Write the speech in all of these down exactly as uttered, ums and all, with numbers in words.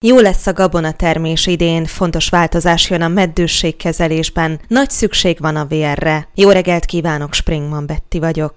Jó lesz a gabonatermés idén, fontos változás jön a meddősségkezelésben, nagy szükség van a vérre. Jó reggelt kívánok, Springman Betty vagyok.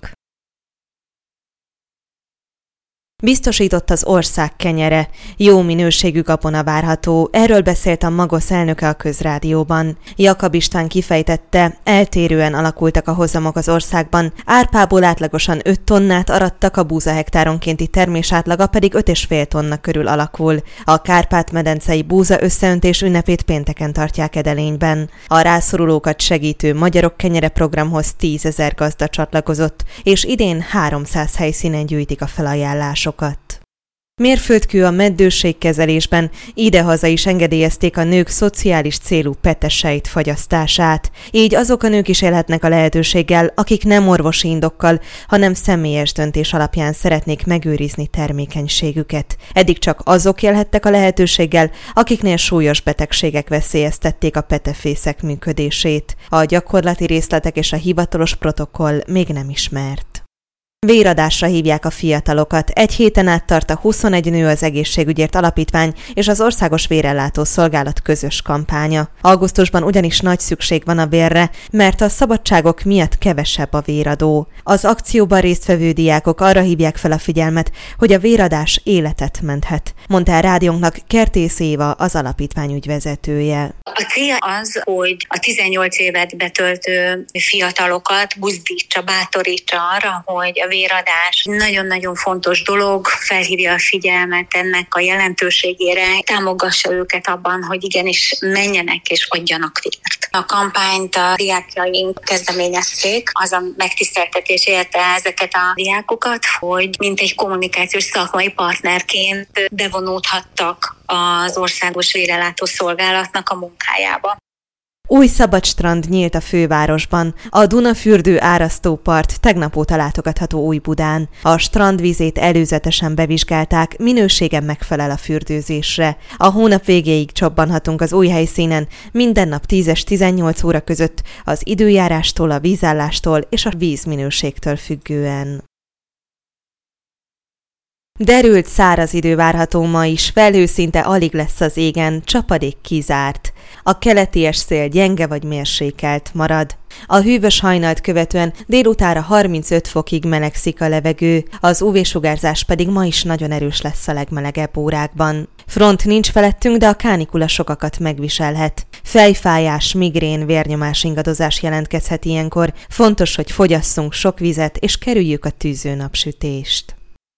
Biztosított az ország kenyere, jó minőségű gabona várható, erről beszélt a Magosz elnöke a Közrádióban. Jakab István kifejtette, eltérően alakultak a hozamok az országban, árpából átlagosan öt tonnát arattak, a búza hektáronkénti termés átlaga pedig öt egész öt tonna körül alakul. A Kárpát-medencei búza összeöntés ünnepét pénteken tartják Edelényben. A rászorulókat segítő Magyarok Kenyere programhoz tízezer gazda csatlakozott, és idén háromszáz helyszínen gyűjtik a felajánlásokat. Mérföldkő a meddősségkezelésben, idehaza is engedélyezték a nők szociális célú peteseit fagyasztását. Így azok a nők is élhetnek a lehetőséggel, akik nem orvosi indokkal, hanem személyes döntés alapján szeretnék megőrizni termékenységüket. Eddig csak azok élhettek a lehetőséggel, akiknél súlyos betegségek veszélyeztették a petefészek működését. A gyakorlati részletek és a hivatalos protokoll még nem ismert. Véradásra hívják a fiatalokat. Egy héten át tart a huszonegy nő az egészségügyért alapítvány és az Országos Vérellátó Szolgálat közös kampánya. Augusztusban ugyanis nagy szükség van a vérre, mert a szabadságok miatt kevesebb a véradó. Az akcióban résztvevő diákok arra hívják fel a figyelmet, hogy a véradás életet menthet, mondta a rádiónknak Kertész Éva, az alapítvány ügyvezetője. A célja az, hogy a tizennyolc évet betöltő fiatalokat buzdítsa, bátorítsa arra, hogy a véradás nagyon-nagyon fontos dolog, felhívja a figyelmet ennek a jelentőségére, támogassa őket abban, hogy igenis menjenek és adjanak vért. A kampányt a diákjaink kezdeményezték, az a megtiszteltetés érte ezeket a diákokat, hogy mint egy kommunikációs szakmai partnerként bevonódhattak az Országos Vérellátó Szolgálatnak a munkájába. Új szabadstrand nyílt a fővárosban. A Dunafürdő árasztópart tegnap óta látogatható Újbudán. A strandvízét előzetesen bevizsgálták, minősége megfelel a fürdőzésre. A hónap végéig csobbanhatunk az új helyszínen, minden nap tíz és tizennyolc óra között, az időjárástól, a vízállástól és a vízminőségtől függően. Derült száraz idő várható ma is, felhőszinte alig lesz az égen, csapadék kizárt. A keleti szél gyenge vagy mérsékelt marad. A hűvös hajnalt követően délutánra harmincöt fokig melegszik a levegő, az ú vé-sugárzás pedig ma is nagyon erős lesz a legmelegebb órákban. Front nincs felettünk, de a kánikula sokakat megviselhet. Fejfájás, migrén, vérnyomás ingadozás jelentkezhet ilyenkor. Fontos, hogy fogyasszunk sok vizet és kerüljük a tűző napsütést.